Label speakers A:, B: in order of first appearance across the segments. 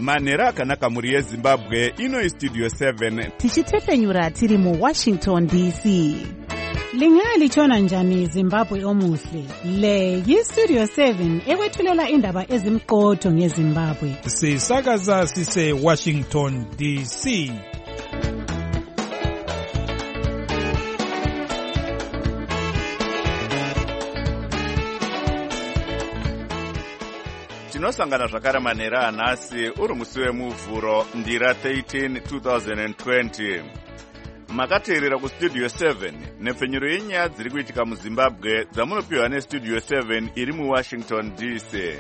A: Manhero akanaka muri yeZimbabwe, ino Studio 7.
B: Tichitefenyura tiri mu Washington DC.
C: Lingalitshona njani Zimbabwe omuhle? Le yi-Studio 7 ekwethulela indaba ezimqotho ngeZimbabwe.
D: Sisakaza sise Washington DC.
A: Tinosangana zvakare manhero anhasi uri musi wemuvhuro ndira 13 2020. Makateerera kuStudio 7 nepfenyuro yenyaya dziri kuitika muZimbabwe dzamunopiwa neStudio 7 iri muWashington DC.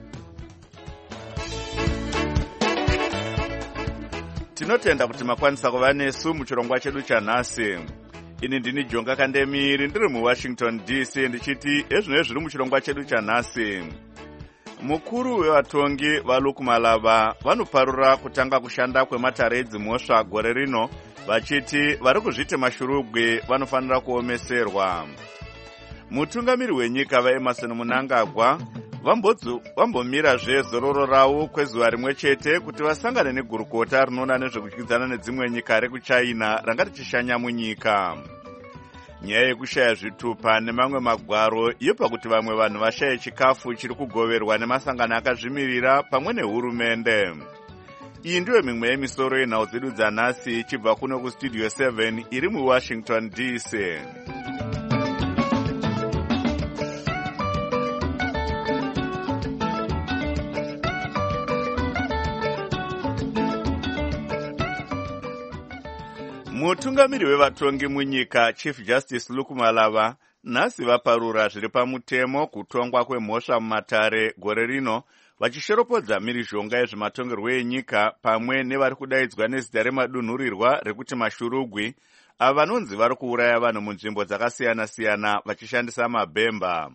A: Tinotenda kuti makwanisa kuva nesu muchirongwa chedu chanhasi. Ini ndini Jonga Kandemiri ndiri muWashington DC ndichiti ezvino zviri muchirongwa chedu chanhasi. Mukuru wevatongi vaLukmalava vanoparura kutanga kushanda kwematare edzimhosva gore rino vachiti vari kuzviti mashurugwi vanofanira kuomeserwa. Mutungamiri wenyika vaEmmerson Mnangagwa vambomirazve zororo ravo kwezuva rimwe chete kuti vasangane negurukota rinoona nezvekudyidzana nedzimwe nyika rekuChina ranga richishanya munyika. Nyaya yekushaya zvitupa nemamwe magwaro yopa kuti vamwe vanhu vashaye chikafu chiri kugoverwa nemasangano akazvimirira pamwe nehurumende. Iyi ndiyo mimwe yemisoro yenhau dzedu dzanhasi ichibva kuno kuStudio 7 iri muWashington DC. Mutungamiri wevatongi munyika Chief Justice Lukmalava nhasi vaparura zviri pamutemo kutongwa kwemhosva mumatare gore rino vachishoropodza mhirizhonga yezvematongerwo enyika pamwe nevari kudaidzwa nezita remadunhurirwa rekuti mashurugwi ava vanonzi vari kuuraya vanhu munzvimbo dzakasiyana-siyana vachishandisa mabhemba.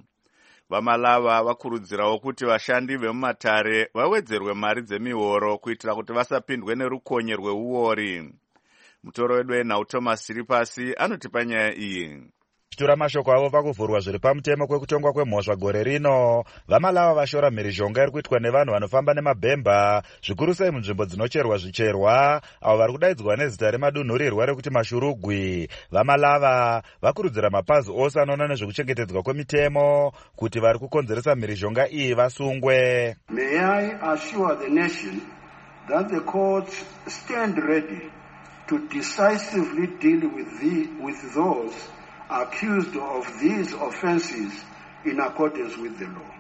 A: Vamalava vakurudzirawo kuti vashandi vemumatare vawedzerwe mari dzemihoro kuitira kuti vasapindwe nerukonye rweuori. Mutoro wedu wenhau Thomas Siripasi anotipa nyaya iyi.
E: Chitura mashoko avo pakuvhurwa zviri pamutemo kwekutongwa kwemhosva gore rino, Vamalava vashora mhirizhonga iri kuitwa nevanhu vanofamba nemabhemba, zvikuru sei munzvimbo dzinocherwa zvicherwa, avo vari kudaidzwa nezita remadunhurirwa rekuti mashurugwi. Vamalava vakurudzira mapazi ose anoona nezvekuchengetedzwa kwemitemo kuti vari kukonzeresa mhirizhonga iyi vasungwe.
F: May I assure the nation that the courts stand ready to decisively deal with those accused of these offenses in accordance with the law.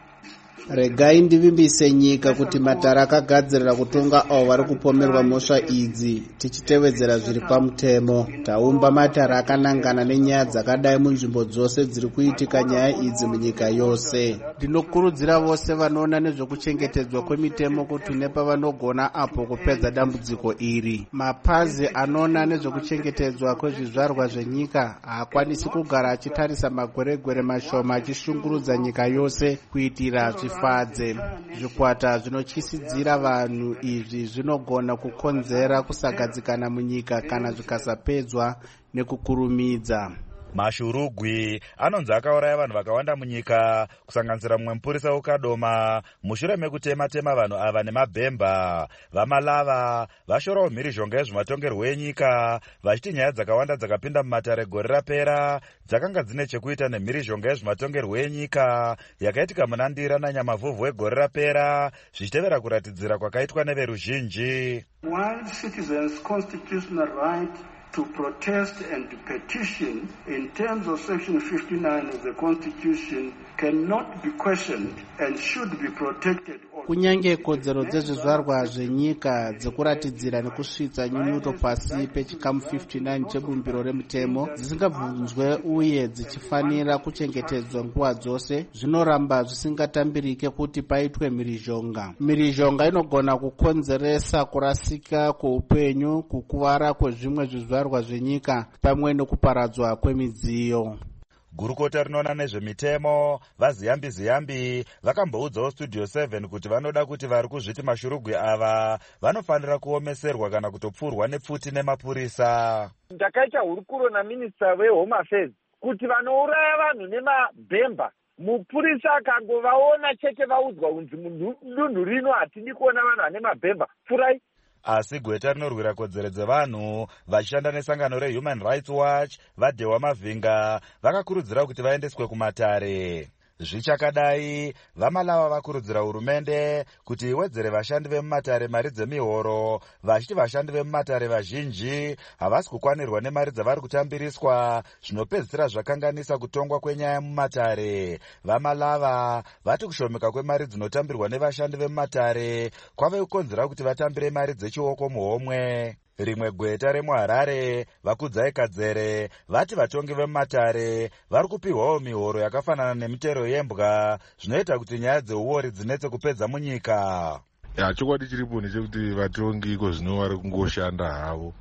G: Regai ndivimbise nyika kuti matara akagadzirira kutonga avo vari kupomerwa mhosva idzi tichitevedzera zviri pamutemo. Taumba matara akanangana nenyaya dzakadai munzvimbo dzose dziri kuitika nyaya idzi munyika yose. Ndinokurudzira vose vanoona nezvekuchengetedzwa kwemitemo kuti nepavanogona apo kupedza dambudziko iri. Mapazi anoona nezvekuchengetedzwa kwezvizvarwa zvenyika haakwanisi kugara achitarisa magweregwere mashoma achishungurudza nyika yose kuitira zvifadze. Zvikwata zvinotyisidzira vanhu izvi zvinogona kukonzera kusagadzikana munyika kana zvikasapedzwa nekukurumidza.
E: Mashurugwi anonzi akauraya vanhu vakawanda munyika, kusanganisira mumwe mupurisa ukadoma mushure mekutema-tema vanhu ava nemabhemba. Vamalava vashorawo mhirizhonga yezvematongerwo enyika vachiti nyaya dzakawanda dzakapinda mumatare gore rapera dzakanga dzine chekuita nemhirizhonga yezvematongerwo enyika yakaitika muna Ndira naNyamavhuvhu wegore rapera, zvichitevera kuratidzira kwakaitwa neveruzhinji.
F: While citizens' constitutional right to protest and petition in terms of Section 59 of the Constitution cannot be questioned and should be protected.
G: Kunyange kodzero dzezvizvarwa zvenyika dzekuratidzira nekusvitsa nyunyuto pasi pechikamu 59 chebumbiro remutemo dzisingabvunzwe uye dzichifanira kuchengetedzwa nguva dzose, zvinoramba zvisingatambirike kuti paitwe mhirizhonga. Mhirizhonga inogona kukonzeresa kurasika kweupenyu, kukuvara kwezvimwe zvizvarwa zvenyika pamwe nekuparadzwa kwemidziyo.
E: Gurukota rinoona nezvemitemo vaZiyambi vakamboudzawo Studio 7 kuti vanoda kuti vari kuzviti mashurugwi ava vanofanira kuomeserwa kana kutopfurwa nepfuti nemapurisa.
H: Ndakaita hurukuro naminista weHome Affairs kuti vanouraya vanhu nemabhemba mupurisa akangovaona chete vaudzwa kunzi mudunhu rino hatidi kuona vanhu vane mabhemba, pfurai.
E: Asi gweta rinorwira kodzero dzevanhu vachishanda nesangano reHuman Rights Watch vaDhewa Mavhinga vakakurudzira kuti vaendeswe kumatare. Zvichakadai, vaMalawa vakurudzira hurumende kuti iwedzere vashandi vemumatare mari dzemihoro, vachiti vashandi vemumatare vazhinji havasi kukwanirwa nemari dzavari kutambiriswa, zvinopedzisira zvakanganisa kutongwa kwenyaya mumatare. VaMalawa vati kushomeka kwemari dzinotambirwa nevashandi vemumatare kwave kukonzera kuti vatambire mari dzechioko muhomwe. Rimwe gweta remuHarare, Vakudzai Kadzere, vati vatongi vemumatare vari kupihwawo mihoro yakafanana nemitero yembwa, zvinoita kuti nyaya dzeuori dzinetse kupedza munyika.
I: Chokwadi chiripo ndechekuti vatongi iko zvino vari kungoshanda havo,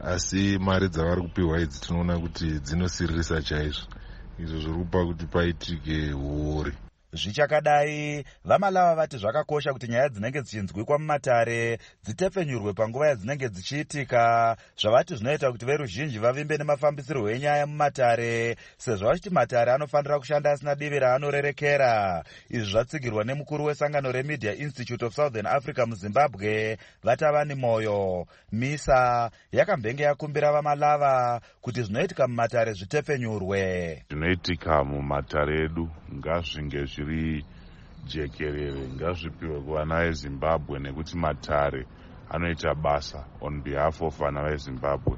I: asi mari dzavari kupihwa idzi tinoona kuti dzinosiririsa chaizvo, izvo zviri kupa kuti paitike uori.
E: Zvichakadai, vaMalawa vati zvakakosha kuti nyaya dzinenge dzichinzwikwa mumatare dzitepfenyurwe panguva yadzinenge dzichiitika, zvavati zvinoita kuti veruzhinji vavimbe nemafambisirwo enyaya mumatare, sezvo vachiti matare anofanira kushanda asina divi raanorerekera. Izvi zvatsigirwa nemukuru wesangano reMedia Institute of Southern Africa muZimbabwe, Vatavani Moyo. MISA yakambenge yakumbira vaMalawa kuti zvinoitika mumatare zvitepfenyurwe.
J: Zvinoitika mumatare edu ngazvinge zviri jekerere, ngazvipiwe kuvana veZimbabwe nekuti matare anoita basa on behalf of vana veZimbabwe.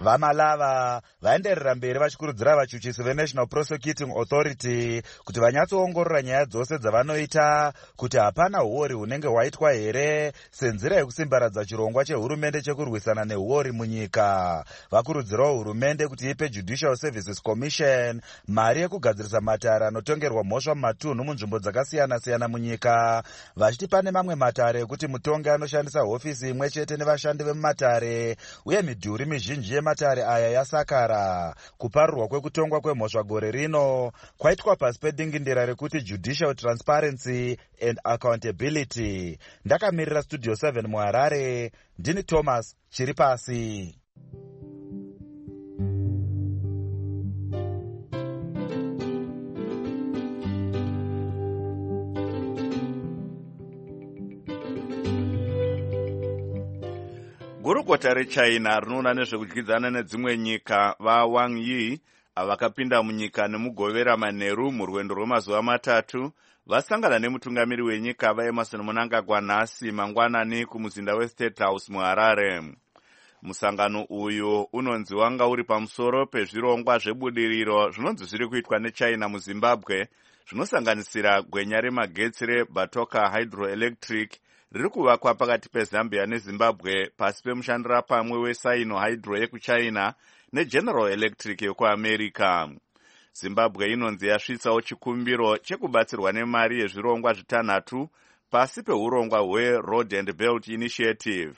E: VaMalawa vaenderera mberi vachikurudzira vachuchisi veNational Prosecuting Authority kuti vanyatsoongorora nyaya dzose dzavanoita kuti hapana uori hunenge hwaitwa here senzira yekusimbaradza chirongwa chehurumende chekurwisana neuori munyika. Vakurudzirawo hurumende kuti ipe Judicial Services Commission mari yekugadzirisa matare anotongerwa mhosva mumatunhu munzvimbo dzakasiyana-siyana munyika, vachiti pane mamwe matare ekuti mutongi anoshandisa hofisi imwe chete nevashandi vemumatare uye midhuri mizhinji matare aya yasakara. Kuparurwa kwekutongwa kwemhosva gore rino kwaitwa pasi pedingindira rekuti Judicial Transparency and Accountability. Ndakamirira Studio 7 muHarare, ndini Thomas Chiripasi.
A: Gurukota reChina rinoona nezvekudyidzana nedzimwe nyika vaWang Yi vakapinda munyika nemugovera manheru murwendo rwemazuva matatu vasangana nemutungamiri wenyika vaEmerson Mnangagwa nhasi mangwanani kumuzinda weState House muHarare. Musangano uyu unonzi wanga uri pamusoro pezvirongwa zvebudiriro zvinonzi zviri kuitwa neChina muZimbabwe, zvinosanganisira gwenya remagetsi reBatoka Hydroelectric riri kuvakwa pakati peZambia neZimbabwe pasi pemushandira pamwe weSino Hydro yekuChina neGeneral Electric yekuAmerica. Zimbabwe inonzi yasvitsawo chikumbiro chekubatsirwa nemari yezvirongwa zvitanhatu pasi peurongwa hweRoad and Belt Initiative.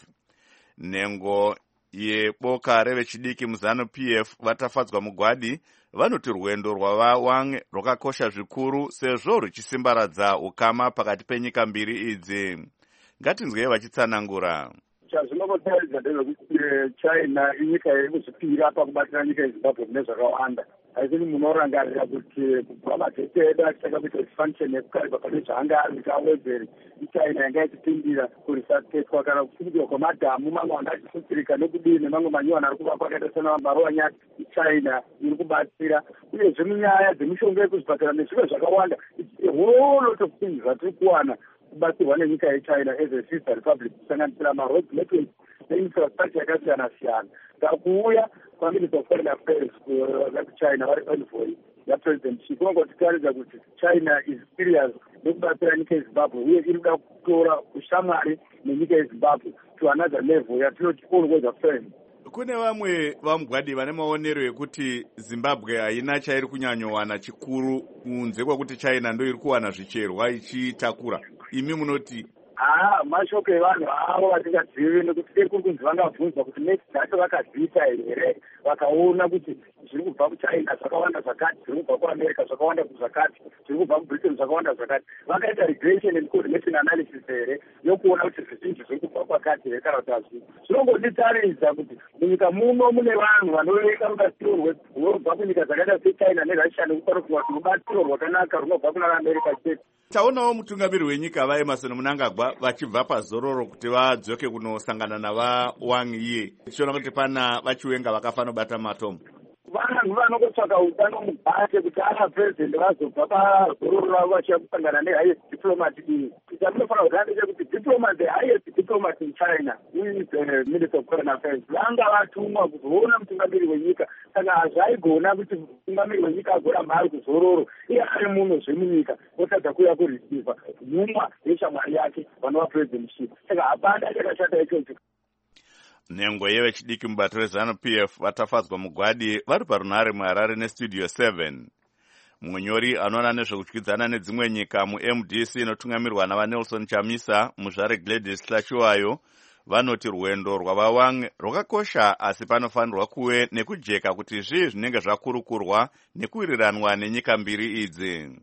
A: Nhengo yeboka revechidiki muZanu-PF vatafadzwa mugwadi vanoti rwendo rwavaWang rwakakosha zvikuru sezvo ruchisimbaradza ukama pakati penyika mbiri idzi. Ngatinzwei vachitsanangura.
H: Chazvinokotaridza ndezvekuti China inyika iri kuzvipira pakubatira nyika yeZimbabwe mune zvakawanda. Asi munorangarira kuti kubva magetsi edu achitanga kuita expansion yekukariba pane zvaanga ari kuti awedzere, China yanga ichipindira kurisatetswa kana kufukidzwa kwemadhamu mamwe anga achifutsirika nekudini mamwe manyuwana ari kuvakwa akaita sena marowanyati. China iri kubatsira uyezve munyaya dzemishonga yekuzvipatara nezvimwe zvakawanda. A whole lot of things zvatiri kuwana kubatsirwa nenyika yeChina as a sister republic kusanganisira maroad network neinfrastructure yakasiyana-siyana. Ngakuuya kwaMinista of Foreign Affairs kuChina vari envoy yaPresident Xi kunongotaridza kuti China is serious nekubatsira nyika yeZimbabwe uye iri kuda kutora ushamwari nenyika yeZimbabwe to another level yatinoti always a friend.
A: Kune vamwe vamugwadi vane maonero ekuti Zimbabwe haina chairi kunyanyowana chikuru kunze kwekuti China ndo iri kuwana zvicherwa ichitakura. Imi munoti?
H: mashoko evanhu avo vatingazivi nekuti dei kuri kunzi vangabvunzwa kuti next dzacho vakadziita here vakaona kuti zviri kubva kuchina zvakawanda zvakati, zviri kubva kuamerica zvakawanda zvakati, zviri kubva kubritain zvakawanda zvakati, vakaita regression and coordination analysis here yokuona kuti zvizhinji zviri kubva kwakati here kana kuti hazvii. Zvinongoditaridza kuti munyika muno mune vanhu vanoveka rubatsiro runobva kunyika dzakaita sechina nerussia nekuparofunga kuti rubatsiro rwakanaka runobva kuna america chete.
A: Taonawo mutungamiri wenyika vaEmmerson Mnangagwa vachibva pazororo kuti vadzoke kunosangana navaWang Yi. Tichiona kuti pana vachiwenga vakafanobata matomo.
H: Vanhu vanongotsvaka utano mubhate kuti ana president vazobva pazororo ravo vachiya kusangana nehighest diplomat iyi. Chatinofanira kuzivisa ndechekuti diplomat, the highest diplomat in China, who is the Minister of Foreign Affairs, vanga vatumwa kuzoona mutungamiri wenyika. Saka hazvaigona kuti mutungamiri wenyika agoramba ari kuzororo iye ari muno zvemunyika otadza kuuya kureceiva nhumwa yeshamwari yake vanova presidency. Saka hapana chakashata ichocho.
A: Nhengo yevechidiki mubato reZANU-PF vatafadzwa mugwadi vari parunhare muHarare nestudio 7. Munyori anoona nezvekudyidzana nedzimwe nyika muMDC inotungamirwa navaNelson Chamisa muzvare Gladys Hlashiwayo vanoti rwendo rwavaWang rwakakosha, asi panofanirwa kuve nekujeka kuti zvii zvinenge zvakurukurwa nekuwiriranwa nenyika mbiri idzi.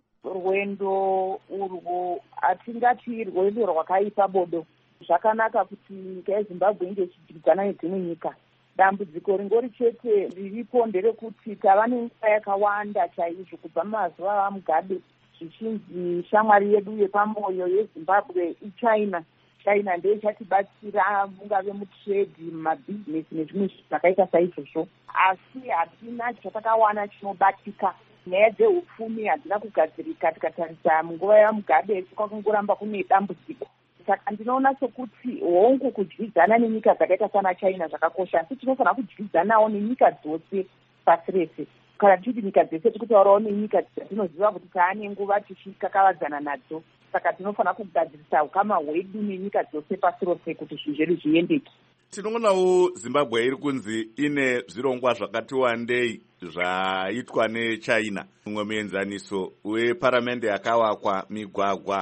K: Rwendo urwo hatingati rwendo rwakaipa bodo. Zvakanaka kuti nyika yeZimbabwe inge ichidyidzana nedzimwe nyika. Dambudziko ringori chete riripo nderekuti tava nenguva yakawanda chaizvo kubva mazuva aMugabe zvichinzi shamwari yedu yepamoyo yeZimbabwe iChina. China ndiyo ichatibatsira mungave mutrade, mumabhizinesi nezvimwe zvakaita saizvozvo. Asi hatina chatakawana chinobatika. Nyaya dzeupfumi hadzina kugadzirika tikatarisa munguva yaMugabe kwakungoramba kune dambudziko. Saka ndinoona sokuti hongu kudyidzana nenyika dzakaita sana China zvakakosha, asi tinofanira kudyidzanawo nenyika dzose pasi rese. Kana tichiti nyika dzese tikutaurawo nenyika dzatinoziva kuti taane nguva tichikakavadzana nadzo. Saka tinofanira kugadzirisa ukama hwedu nenyika dzose pasi rose kuti zvinhu zvedu zviendeke.
A: Tinoonawo Zimbabwe iri kunzi ine zvirongwa zvakati wandei zvaitwa neChina. Mumwe muenzaniso weparamende yakavakwa, migwagwa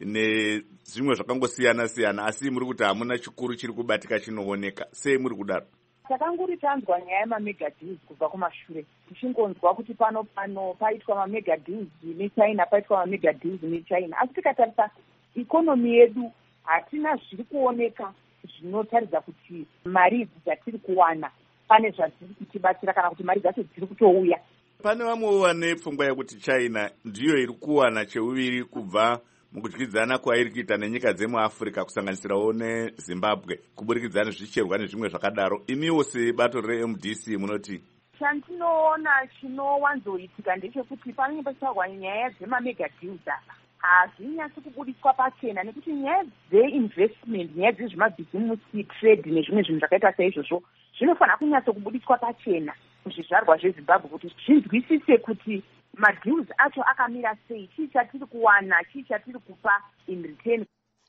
A: nezvimwe zvakangosiyana-siyana, asi muri kuti hamuna chikuru chiri kubatika chinooneka. Sei muri kudaro?
K: Takanguri tanzwa nyaya yemamega deals kubva kumashure. Tichingonzwa kuti pano paitwa mamega deals neChina, paitwa mamega deals neChina. Asi tikatarisa ikonomi yedu hatina zviri kuoneka zvinotaridza kuti mari dzatiri kuwana pane zvadziri kutibatsira kana kuti mari dzacho dziri kutouya.
A: Pane vamwe vane pfungwa yekuti China ndiyo iri kuwana cheuviri kubva mukudyidzana kwairi kuita nenyika dzemuAfrica kusanganisirawo neZimbabwe kuburikidza nezvicherwa nezvimwe zvakadaro. Imiwo sebato reMDC munoti?
K: Chandinoona chinowanzoitika ndechekuti panenge pachitaurwa nyaya dzemamega deals hazvinyatsi kubudiswa pachena, nekuti nyaya dzeinvestment, nyaya dzezvemabhizimusi, trade nezvimwe zvinhu zvakaita saizvozvo zvinofanira kunyatso kubudiswa pachena muzvizvarwa zveZimbabwe kuti zvinzwisise kuti madeals acho akamira sei, chii chatiri kuwana, chii chatiri kupa in return.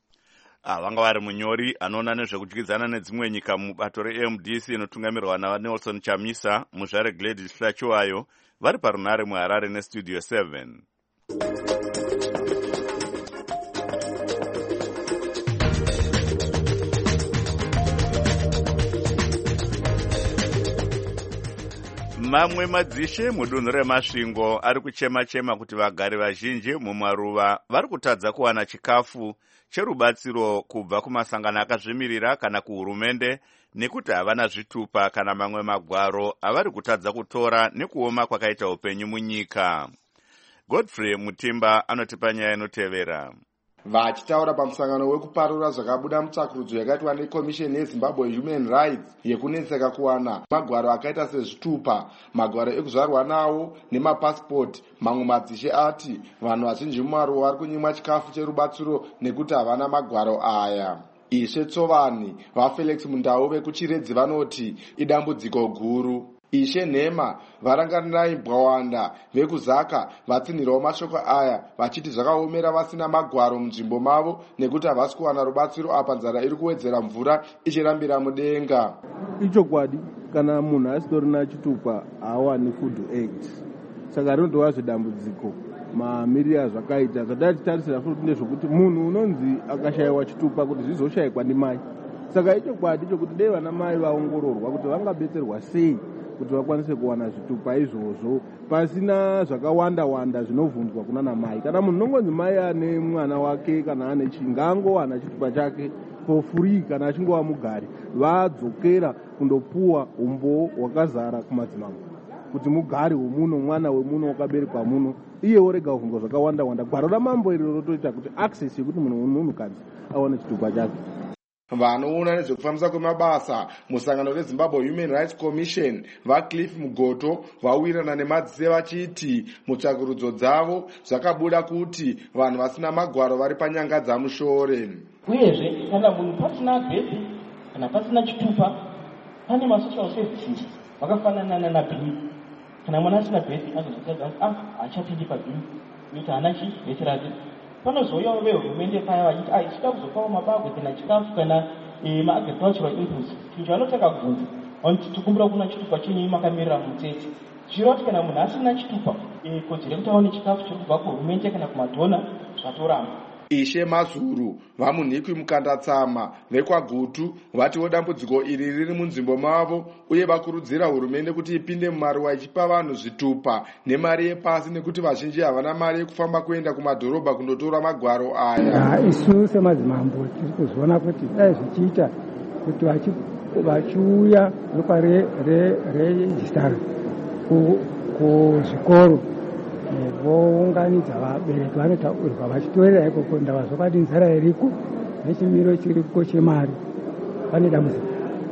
A: Vanga vari munyori anoona nezvekudyidzana nedzimwe nyika mubato reMDC inotungamirwa naNelson Chamisa muzvare Gladys Hlashiwayo vari parunhare muHarare nestudio 7. Mamwe madzishe mudunhu reMasvingo ari kuchema-chema kuti vagari vazhinji mumaruva vari kutadza kuwana chikafu cherubatsiro kubva kumasangano akazvimirira kana kuhurumende, nekuti havana zvitupa kana mamwe magwaro avari kutadza kutora nekuoma kwakaita upenyu munyika. Godfrey Mutimba anotipa nyaya inotevera.
L: Vachitaura pamusangano wekuparura zvakabuda mutsakurudzo yakaitwa nekomisheni yeZimbabwe Human Rights yekunetseka kuwana magwaro akaita sezvitupa, magwaro ekuzvarwa nawo nemapasipoti, mamwe madzishe ati vanhu vazhinji mumaruva vari kunyimwa chikafu cherubatsiro nekuti havana magwaro aya. Ishe Tsovani vaFelix Mundau vekuChiredzi vanoti idambudziko guru. Ishe Nhema varanganirai Bwawanda vekuzaka vatsinhirawo mashoko aya vachiti zvakaomera vasina magwaro munzvimbo mavo nekuti havasi kuwana rubatsiro apa nzara iri kuwedzera mvura ichirambira mudenga.
M: Ichokwadi kana munhu asitorina chitupa haawani food aid, saka rinotova zvidambudziko. mamiriro azvakaita. Zvatatichitarisira futi ndezvokuti munhu unonzi akashayiwa chitupa kuti zvizoshayikwa ndimai. Saka ichokwadi chokuti dei vana mai vaongororwa kuti vangabetserwa sei kuti vakwanise kuwana zvitupa izvozvo pasina zvakawanda zvinovhunzwa kunana mai. Kana munhu unongonzi mai ane mwana wake kana ane chingangowana chitupa chake for free kana achingova mugari, vadzokera kundopuwa umboo hwakazara kumadzimambo kuti mugari wemuno, mwana wemuno wakaberekwa muno, iye orega kuvhunzwa zvakawanda. Gwaro ramambo iri rotoita kuti access yekuti munhukadzi awane chitupa chake.
L: Vanoona nezvekufambisa kwemabasa musangano reZimbabwe Human Rights Commission vaCliff Mugoto vawirirana nemadziso vachiti mutsvakurudzo dzavo zvakabuda kuti vanhu vasina magwaro vari panyanga dzamushore.
N: Uyezve kana munhu pasina bhedhi kana pasina chitupa pane masocial services vakafanana naBhini. Kana mwana asina bhedhi anozotadza hachapindi paBhini kuti hana chibhedhi rake. Panozouyawo vehurumende paya vachiti tichida kuzopawo mabagwe kana chikafu kana maagricultural inputs. Chinhu chavanotaka kubvunza vanotikumbira kuna chitupa chenyu makamirira mutsetse. Zviroti kana munhu asina chitupa kodzero kuti aone chikafu chiri kubva kuhurumende kana kumadhona zvatoramba.
L: Ishe Mazuru vamunhikwi Mukandatsama vekwaGutu vatiwo dambudziko iri riri munzvimbo mavo uye vakurudzira hurumende kuti ipinde mumaruwa ichipa vanhu zvitupa nemari yepasi nekuti vazhinji havana mari yekufamba kuenda kumadhorobha kundotora magwaro aya.
O: Isu semadzimambo tiri kuzoona kuti dai zvichiita kuti vachiuya ropa rejistara kuzvikoro vounganidza vabereki vanotaurirwa vachitorera ikoko ndava zvakati nzara iriko nechimiro chiriko chemari pane dambudziko.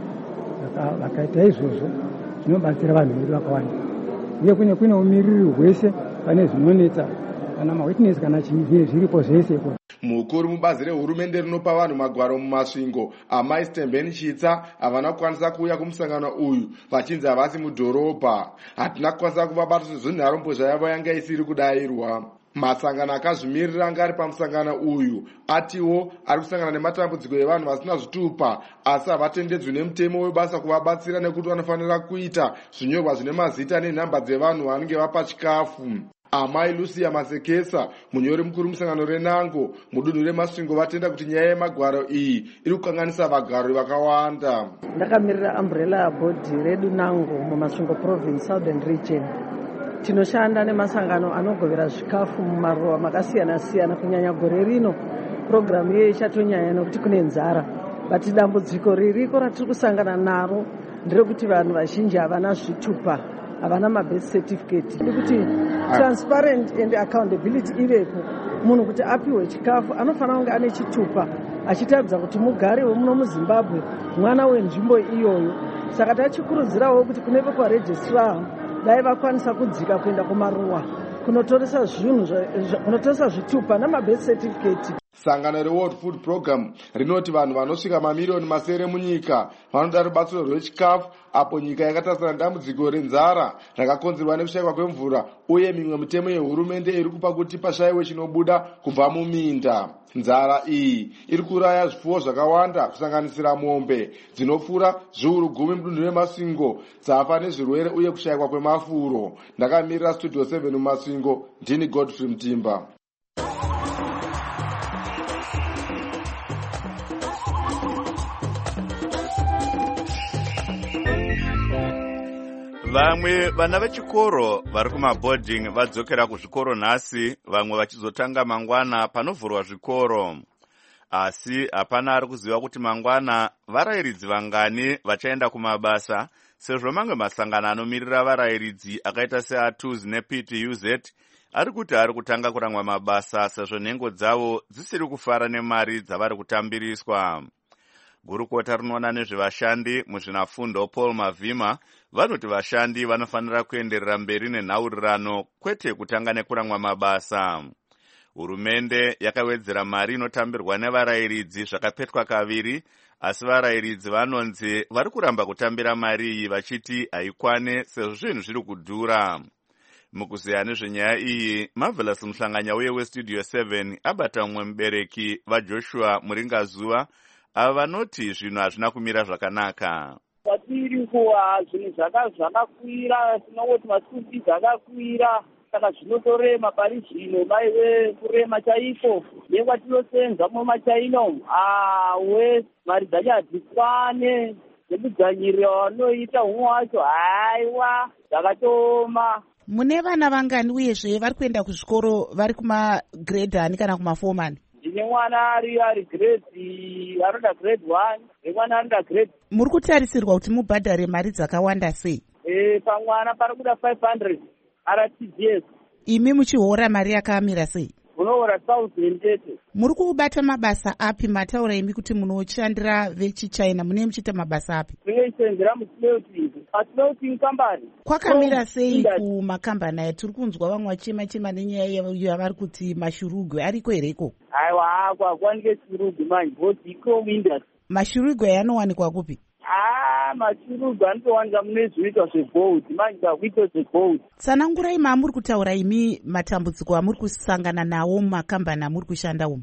O: Vakaita izvozvo zvinobatsira vanhu vedu vakawanda uye kune umiriri hwese pane zvinonetsa kana mawitness kana chii zviripo zvese.
L: Mukuru mubazi rehurumende rinopa vanhu magwaro mumasvingo amai Stembeni Chitsa havana kukwanisa kuuya kumusangano uyu vachinzi havasi mudhorobha. Hatina kukwanisa kuvabata sezvo nharombozha yavo yanga isiri kudayirwa. Masangano akazvimirira anga ari pamusangano uyu atiwo ari kusangana nematambudziko evanhu vasina zvitupa asi havatendedzwi nemutemo webasa kuvabatsira nekuti vanofanira kuita zvinyorwa zvine mazita nenhamba dzevanhu vanenge vapa chikafu. Amai Lucia Masekesa munyori mukuru musangano renango mudunhu remasvingo vatenda kuti nyaya yemagwaro iyi iri kukanganisa vagari vakawanda.
P: Ndakamirira umbrella board redu nango mumasvingo province southern region. Tinoshanda nemasangano anogovera zvikafu mumaruwa makasiyana-siyana. Kunyanya gore rino programu iyo ichatonyanya nekuti kune nzara. Bati dambudziko ririko ratiri kusangana naro nderekuti vanhu vazhinji havana zvitupa, havana mabirth certificate. Nekuti transparent and accountability ivepo. Munhu kuti apiwe chikafu anofanira kunge ane chitupa achitaridza kuti mugari wemuno muZimbabwe, mwana wenzvimbo iyoyo. Saka tachikurudzirawo kuti kune vekwaregistrar dai vakwanisa kudzika kuenda kumaruwa kunotoresa zvinhu kunotoresa zvitupa namabirth certificate.
L: Sangano reWorld Food Program rinoti vanhu vanosvika mamiliyoni masere munyika vanoda rubatsiro rwechikafu apo nyika yakatasira dambudziko renzara rakakonzerwa nekushayikwa kwemvura uye mimwe mitemo yehurumende iri kupa kuti pashayiwe chinobuda kubva muminda. Nzara iyi iri kuraya zvipfuwo zvakawanda kusanganisira mombe dzinopfuura zviuru 10 mudunhu remasvingo dzafa nezvirwere uye kushayikwa kwemafuro. Ndakamirira Studio 7 mumasvingo, ndini Godfrey Mutimba.
A: Vamwe vana vechikoro vari kumaboarding vadzokera kuzvikoro nhasi, vamwe vachizotanga mangwana panovhurwa zvikoro. Asi hapana ari kuziva kuti mangwana varayiridzi vangani vachaenda kumabasa, sezvo mamwe masangano anomirira varayiridzi akaita seATUZ nePTUZ ari kuti ari kutanga kurangwa mabasa sezvo nhengo dzavo dzisiri kufara nemari dzavari kutambiriswa. Gurukota rinoona nezvevashandi muzvinafundo Paul Mavhima vanoti vashandi vanofanira kuenderera mberi nenhaurirano kwete kutanga nekurangwa mabasa. Hurumende yakawedzera mari inotambirwa nevarayiridzi zvakapetwa kaviri, asi varayiridzi vanonzi vari kuramba kutambira mari iyi vachiti haikwane sezvo zvinhu zviri kudhura. Mukuziya nezvenyaya iyi, Marvelous Muhlanganya uye weStudio 7 abata mumwe mubereki vaJoshua Muringazuva ava vanoti zvinhu hazvina kumira zvakanaka.
K: Kwatiri kuwa zvinhu zvakakwira, tinongoti masiku fees akakwira, saka zvinotorema pari zvino maiwe kurema chaiko nekwatinosenza mumachaina umu awe mari dzacho hadzikwane nekudzanyirira wanoita umwe wacho haiwa dzakatoma.
B: Mune vana vangani uyezve vari kuenda kuzvikoro vari kumagrade ani kana kumafomani?
K: Ndine mwana ari grade anoda grade 1 nemwana anoda grade.
B: Muri kutarisirwa kuti mubhadhare mari dzakawanda sei?
K: Pamwana pari kuda 500 RTGS.
B: Imi muchihora mari yakamira sei?
K: Munohora 1000.
B: Muri kubata mabasa api? Mataura imi kuti munoshandira vechichina, mune muchiita mabasa api?
K: Tinoisenzera muSmelting company.
B: Kwakamira sei kumakambani aya? Tiri kunzwa vamwe vachema nenyaya yavari kuti mashurugwe ariko hereko?
K: Aiwa, hakuwanikwe shurugwe manje, bhoti ichrome industry.
B: Mashurugwe aya anowanikwa kupi?
K: Mashurugwe anotowanika mune zvinoitwa zvegold manje, kakuitwa zvegold.
B: Tsanangurai maamuri kutaura imi matambudziko amuri kusangana nawo mumakambani amuri kushanda umu.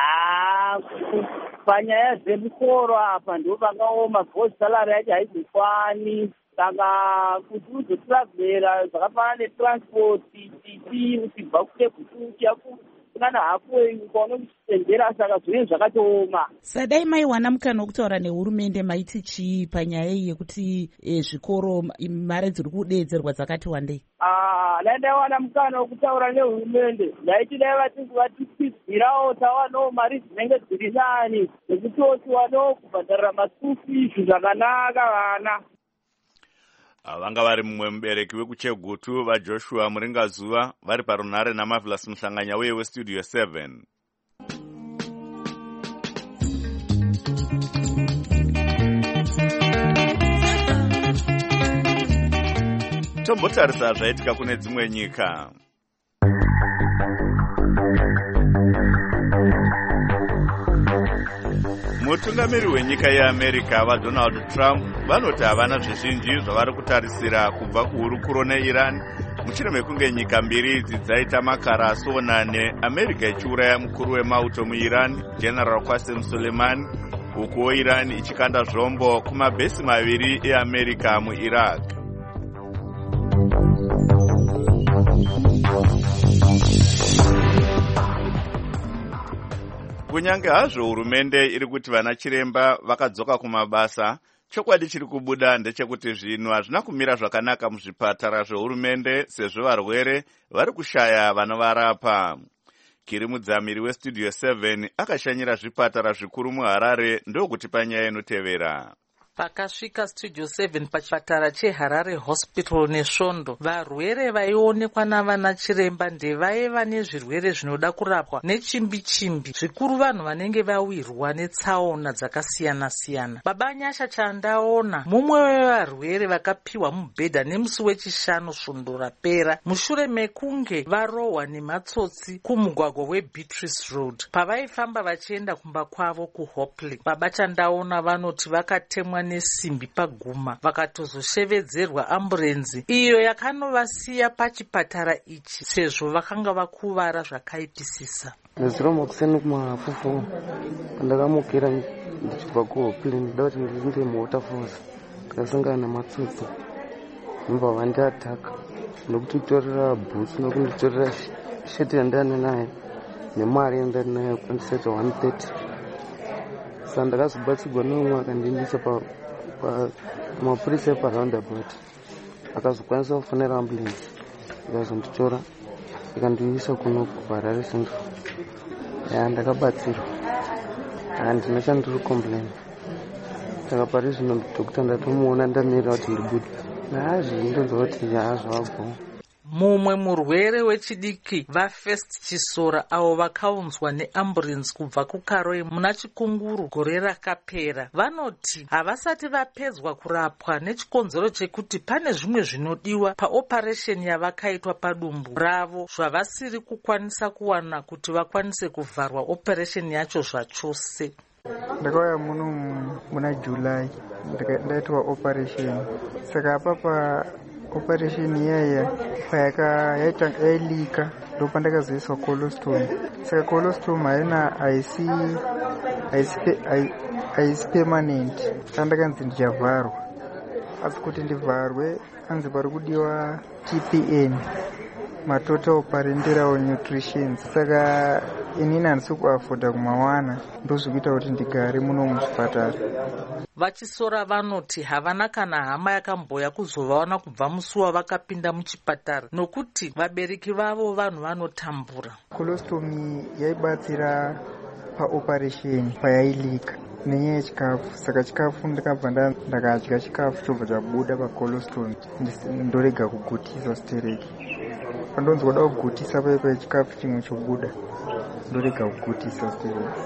K: Panyaya dzemusoro apa ndo pangaoma, bhoti salary yacho haizokwani. Saka kuti uzotravhera zvakafanana netransport titi uchibva kuTegutu uchiyakuna hafuwe ukaona kuchitendera, saka zvinenge zvakatooma.
B: Sadai maiwana mukana wokutaura nehurumende maiti chii panyaya yekuti zvikoro mari dziri kudedzerwa dzakati wandei?
K: Dai ndaiwana mukana wokutaura nehurumende ndaiti dai vatipizirawo tawanawo mari dzinenge dziri nani nekuti tiwanawo kubhadharira maschool fees zvakanaka vana.
A: Vanga vari mumwe mubereki wekuChegutu vaJoshua Muringazuva vari parunhare naMarvelous Muhlanganya uye weStudio 7. Tombotarisa zvaitika kune dzimwe nyika. Mutungamiri wenyika yeAmerica vaDonald Trump vanoti havana zvizhinji zvavari kutarisira kubva kuhurukuro neIran mushure mekunge nyika mbiri idzi dzaita makarasoona neAmerica ichiuraya mukuru wemauto muIran General Qasem Soleimani, hukuwo Iran ichikanda zvombo kumabhesi maviri eAmerica muIraq. Kunyange hazvo hurumende iri kuti vana chiremba vakadzoka kumabasa, chokwadi chiri kubuda ndechekuti zvinhu hazvina kumira zvakanaka muzvipatara zvehurumende sezvo varwere vari kushaya vanovarapa. Kiri mudzamiri weStudio 7 akashanyira zvipatara zvikuru muHarare ndokuti panyaya inotevera.
Q: Pakasvika Studio 7 pachipatara cheHarare Hospital nesvondo, varwere vaionekwa navana chiremba ndevaiva nezvirwere zvinoda kurapwa nechimbi-chimbi, zvikuru vanhu vanenge vawirwa netsaona dzakasiyana-siyana. Babanyasha chandaona mumwe wevarwere vakapiwa mubhedha nemusi wechishanu svondo rapera mushure mekunge varohwa nematsotsi kumugwagwa weBeatrice Road pavaifamba vachienda kumba kwavo kuHopley. Baba chandaona vanoti vakatemwa nesimbi paguma vakatozoshevedzerwa amburenzi iyo yakanovasiya pachipatara ichi sezvo vakanga vakuvara zvakaipisisa.
R: Nezuro makuseni kumahafufu pandakamukira ndichibva kuHopley ndida kuti ndinde muWaterfalls ndakasangana nematsotsi ndobva vandiataka nokutitorera bhutsu nokunditorera sheti yandane naye nemari yandane nayo kundiseta 130. Saka ndakazobatsirwa neumwe akandiendesa pamapurisa eparoundabout akazokwanisa kufonera ambulensi ikazonditora ikandiisa kuno kuHarare Central. Ndakabatsirwa handina chandiri complain. Saka pari zvino dhokita ndatomuona ndamirira kuti ndibude ndonzwa kuti zvabvo.
Q: Mumwe murwere wechidiki vaFirst Chisora avo vakaunzwa neamburensi kubva kuKaroi muna Chikunguru gore rakapera vanoti havasati vapedzwa kurapwa nechikonzero chekuti pane zvimwe zvinodiwa paoperesheni yavakaitwa padumbu ravo zvavasiri kukwanisa kuwana kuti vakwanise kuvharwa operesheni yacho zvachose.
S: Ndakauya muno muna July ndaitwa operation. Saka apa operation iyaya yailika ndopandakazoiswa colostome. Saka colostome haina haisi permanent. Saka ndakanzi ndichavharwa, asi kuti ndivharwe anzi pari kudiwa TPN matotal parenteral nutrition. Saka inini handisi kuafodha kumawana, ndozvikuita kuti ndigare muno muchipatara.
Q: Vachisora vanoti havana kana hama yakamboya kuzovaona kubva musi wavakapinda muchipatara nokuti vabereki vavo vanhu vanotambura.
S: Colostomy yaibatsira paoperation payailika nenyaya yechikafu. Saka chikafu ndakabva ndakadya chikafu chobva chabuda pacolostomy, ndorega kugutisa stereki. Pandonzi wada kugutisa paipa chikafu chimwe chobuda, ndorega kugutisa stereki.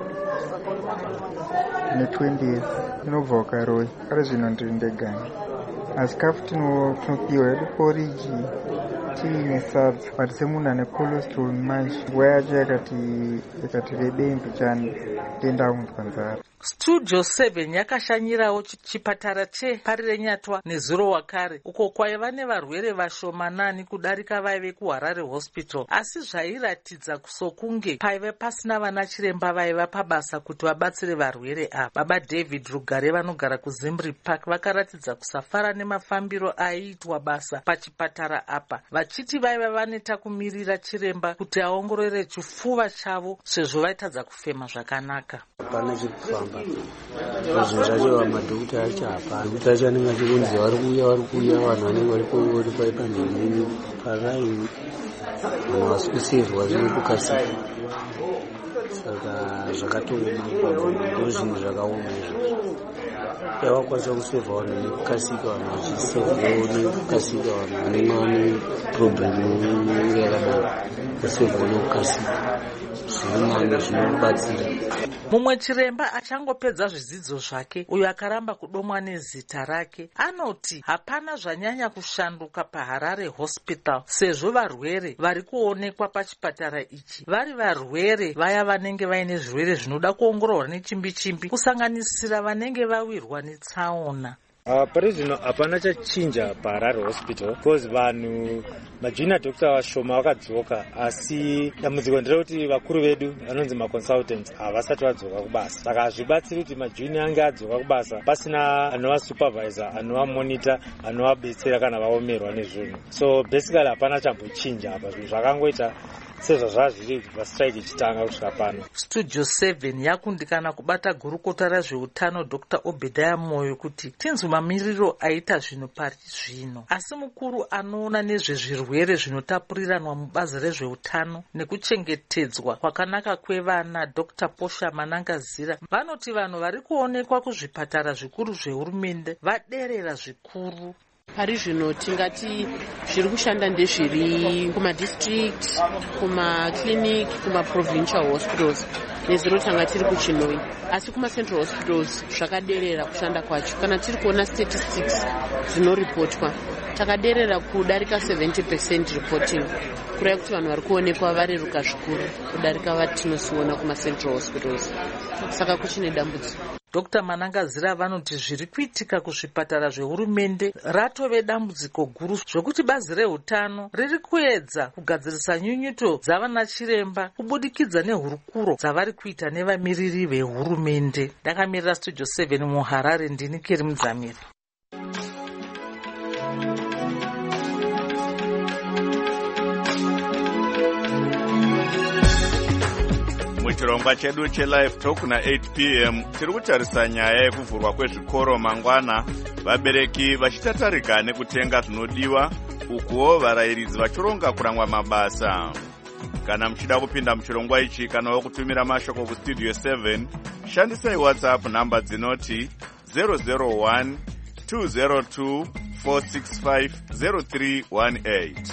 S: Ne20 years inobva ukaroi, ari zvino ndiri ndegani. Asi chikafu tinopiwa yedu poriji, tiine sadza, but semunhu ane colostomy manje nguva yacho yakati rebembe chani, ndendaunzwa nzara.
Q: Studio 7 yakashanyirawo chipatara cheParirenyatwa neZuro Wakare uko kwaiva nevarwere vashomanani kudarika vaive kuHarare Hospital, asi zvairatidza sokunge paive pasina vana chiremba vaiva pabasa kuti vabatsire varwere ava. Baba David Rugare vanogara kuZimbri Park vakaratidza kusafara nemafambiro aiitwa basa pachipatara apa, vachiti vaiva vaneta kumirira chiremba kuti aongorore chifuva chavo sezvo vaitadza kufema zvakanaka.
R: Hapana chirikufamba zvinhu zvacho, madhokuta acho hapana. Madhokuta acho anenge achikunzi varikuuya vanhu vanenge vari paipanheni paraini, vanhu vasi kusevhwa zviri kukasika. Saka zvakatooma, ndo zvinhu zvakaoma izvo. Yavakwanisa kusevha vanhu nekukasika, vanhu vachisevhwawo nekukasika, vanhu vanenge vane problemu inenge yakadaro kusevhwa nekukasika. Zvirinani zvinobatsira.
Q: Mumwe chiremba achangopedza zvidzidzo zvake, uyo akaramba kudomwa nezita rake, anoti hapana zvanyanya kushanduka paHarare Hospital sezvo varwere vari kuonekwa pachipatara ichi vari varwere vaya vanenge vaine zvirwere zvinoda kuongororwa nechimbi-chimbi, kusanganisira vanenge vawirwa netsaona.
T: Pari zvino hapana chachinja paHarare Hospital because vanhu majunior doctor vashoma vakadzoka, asi dambudziko nderekuti vakuru vedu vanonzi maconsultants havasati vadzoka kubasa. Saka hazvibatsiri kuti majunior ange adzoka kubasa pasina anova supervisor, anova monitor, anovabetsera kana vaomerwa nezvinhu. So basically hapana chambochinja apa, zvinhu zvakangoita sezvazvazviri kubva strike ichitanga kusvika pano.
Q: Studio 7 yakundikana kubata gurukota rezveutano Dr. Obediah Moyo kuti tinzwe mamiriro aita zvinhu pari zvino, asi mukuru anoona nezvezvirwere zvinotapuriranwa mubazi rezveutano nekuchengetedzwa kwakanaka kwevana Dr. Posha Manangazira vanoti vanhu vari kuonekwa kuzvipatara zvikuru zvehurumende vaderera zvikuru.
U: Pari zvino tingati zviri kushanda ndezviri kumadistrict, kumaclinic, kumaprovincial hospitals nezuro tanga tiri kuChinoi, asi kumacentral hospitals zvakaderera kushanda kwacho. Kana tiri kuona statistics zvinoripotwa, takaderera kudarika 70% reporting, kureva kuti vanhu vari kuonekwa vareruka zvikuru kudarika vatinosiona kumacentral hospitals. Saka kuchine dambudziko.
Q: Dr. Manangazira vanoti zviri kuitika kuzvipatara zvehurumende ratove dambudziko guru zvokuti bazi reutano riri kuedza kugadzirisa nyunyuto dzavana chiremba kubudikidza nehurukuro dzavari kuita nevamiriri vehurumende. Ndakamirira Studio 7 muHarare, ndini Keri Mudzamiri.
A: Muchirongwa chedu cheLive Talk na8 p.m. tiri kutarisa nyaya yekuvhurwa kwezvikoro mangwana, vabereki vachitatarika nekutenga zvinodiwa, ukuwo varayiridzi vachironga kurangwa mabasa. Kana muchida kupinda muchirongwa ichi kana wokutumira mashoko kuStudio 7, shandisai WhatsApp namba dzinoti 001 202 465 0318.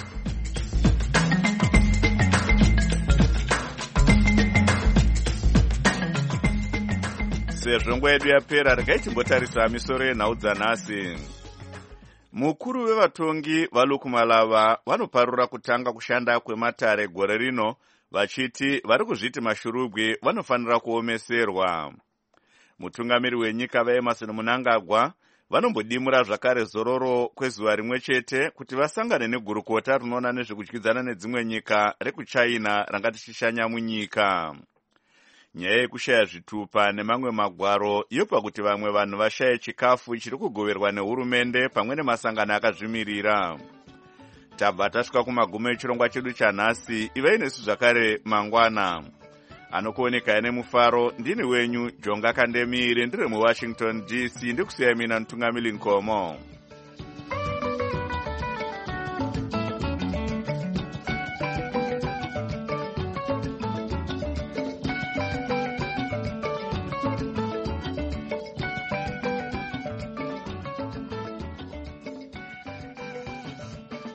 A: Sezvo nguva yedu yapera, regai timbotarisa misoro yenhau dzanhasi. Mukuru wevatongi vaLukumalava vanoparura kutanga kushanda kwematare gore rino, vachiti vari kuzviti mashurugwi vanofanira kuomeserwa. Mutungamiri wenyika vaEmmerson Mnangagwa vanombodimura zvakare zororo kwezuva rimwe chete kuti vasangane negurukota rinoona nezvekudyidzana nedzimwe nyika rekuChina rangati chishanya munyika. Nyaya yekushaya zvitupa nemamwe magwaro yopa kuti vamwe vanhu vashaye chikafu chiri kugoverwa nehurumende pamwe nemasangano akazvimirira. tabva tasvika kumagumo echirongwa chedu chanhasi. ivai nesu zvakare mangwana. Anokuoneka nemufaro ndini wenyu Jonga Kandemire, ndiri muWashington DC, ndikusiyai mina Ntungamili Nkomo.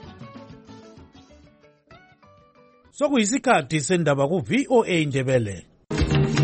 D: Sokuyisikhathi sendaba ku VOA Ndebele.